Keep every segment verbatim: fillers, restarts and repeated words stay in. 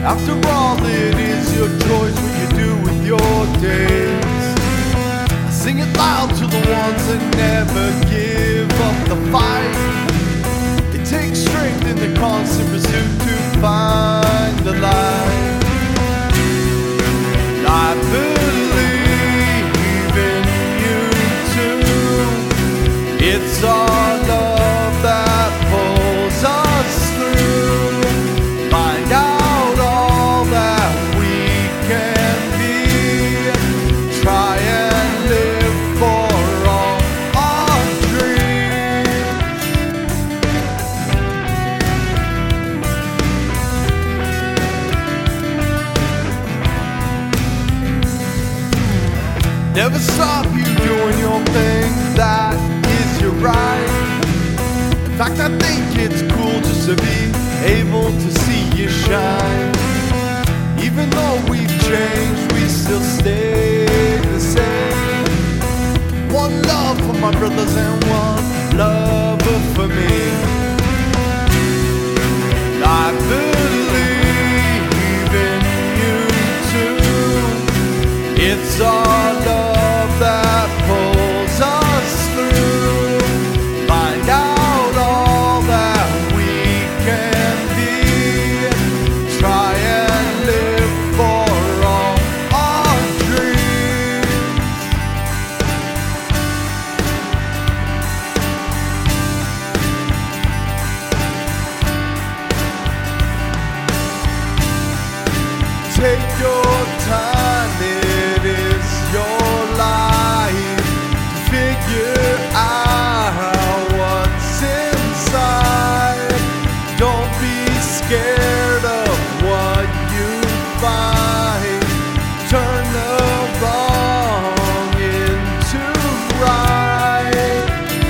After all, it is your choice what you do with your days. I sing it loud to the ones that never give up the fight. It takes strength in the constant pursuit to find the light. I believe in you too. It's our love that pulls us through. Find out all that we can be. Try and live for all our dreams. Never stop you doing your thing, that is your right. In fact, I think it's cool just to be able to see you shine. Even though we've changed, we still stay the same. One love for my brothers and one lover for me. I believe in you too. It's our love that pulls us through. Find out all that we can be. Try and live for all our dreams. Take your time, it is your life to figure out what's inside. Don't be scared of what you find. Turn the wrong into right.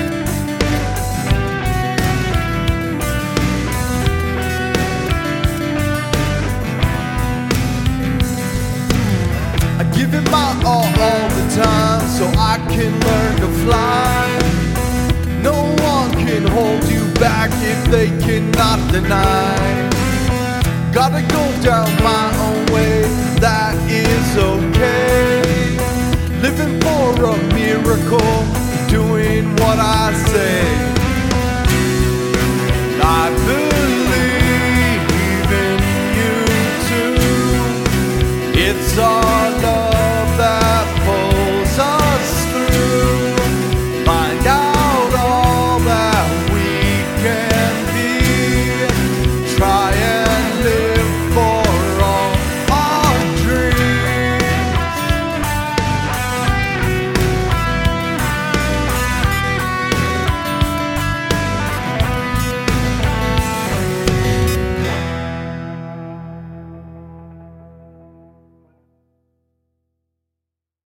I give it my all all the time so I can learn to fly. No one can hold you back if they cannot deny. Gotta go down my own way, that is okay. Living for a miracle, doing what I say.